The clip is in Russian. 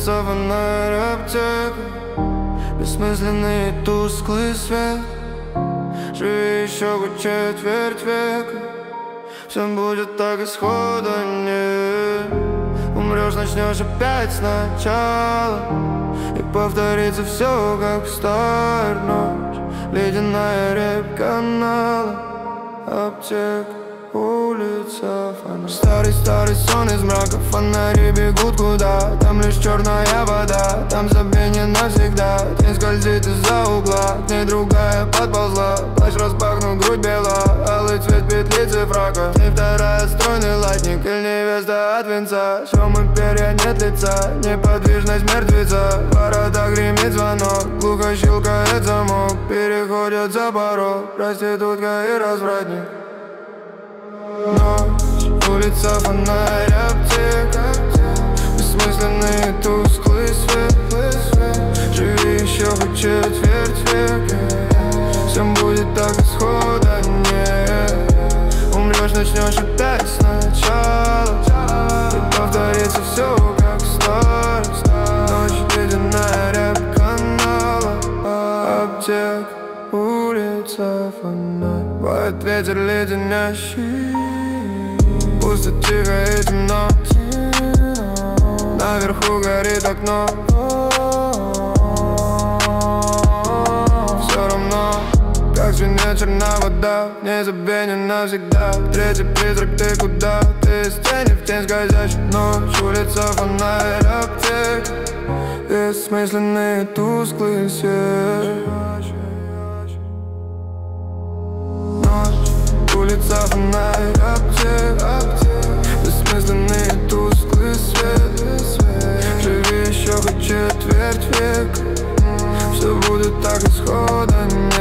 улица, фонарь, аптека, бессмысленный и тусклый свет. Живи еще хоть четверть века, все будет так, исхода нет. Умрешь, начнешь опять сначала, и повторится все, как в старую ночь. Ледяная рябь канала, аптека, улица, фонарь. Старый сон из мрака, фонари бегут куда? Там лишь черная вода, там забвение навсегда. Тень скользит из-за угла, к ней другая подползла. Плащ распахнул, грудь бела, алый цвет петлицы фрака. Ты вторая, стройный латник или невеста от венца. Шрамы, перья, нет лица, неподвижность мертвеца. В воротах гремит звонок, глухо щелкает замок. Переходят за порог, проститутка и развратник. Ночь, улица, фонарь, аптека, бессмысленный и тусклый свет. Живи еще хоть четверть века, всем будет так, исхода нет. Умрешь, начнешь опять сначала, и повторится все, как в старости. Ночь, ледяная рябь канала, аптека, улица, фонарь. Воет ветер леденящий, пусто, тихо и темно. Наверху горит окно. Все равно, как звенит черна вода, не забвение навсегда. Третий призрак, ты куда? Ты из тени в тень скользящий. Ночь, улица, фонарь, аптека, бессмысленный и тусклый свет. Ночь, улица, фонарь, аптека, бессмысленный и тусклый свет. Живи еще хоть четверть века, все будет так, исхода нет.